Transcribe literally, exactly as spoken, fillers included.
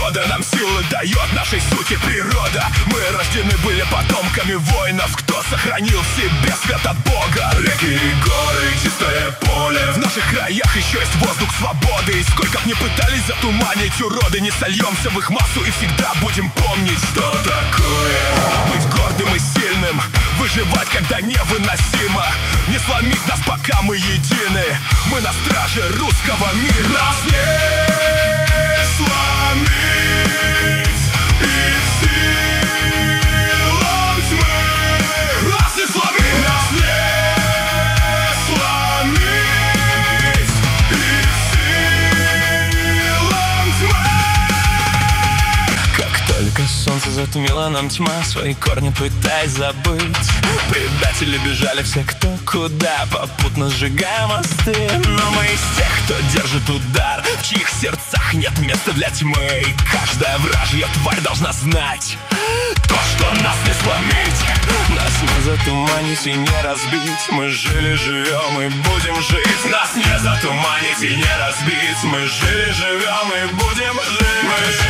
свобода нам силы дает, нашей сути природа. Мы рождены были потомками воинов, кто сохранил в себе свет от Бога. Реки и горы, чистое поле, в наших краях еще есть воздух свободы. И сколько б ни пытались затуманить уроды, не сольемся в их массу и всегда будем помнить, что такое быть гордым и сильным, выживать, когда невыносимо. Не сломить нас, пока мы едины. Мы на страже русского мира. Нас не сломить и силам тьмы. Нас не сломить, нас не сломить и силам тьмы. Как только солнце затмило нам тьма, свои корни пытаясь забыть, предатели бежали все кто куда, попутно сжигая мосты. Но мы из тех, кто держит удар, в чьих сердцах нет места для тьмы. И каждая вражья тварь должна знать то, что нас не сломить, нас не затуманить и не разбить. Мы жили, живем и будем жить. Нас не затуманить и не разбить. Мы жили, живем и будем жить. Мы жили,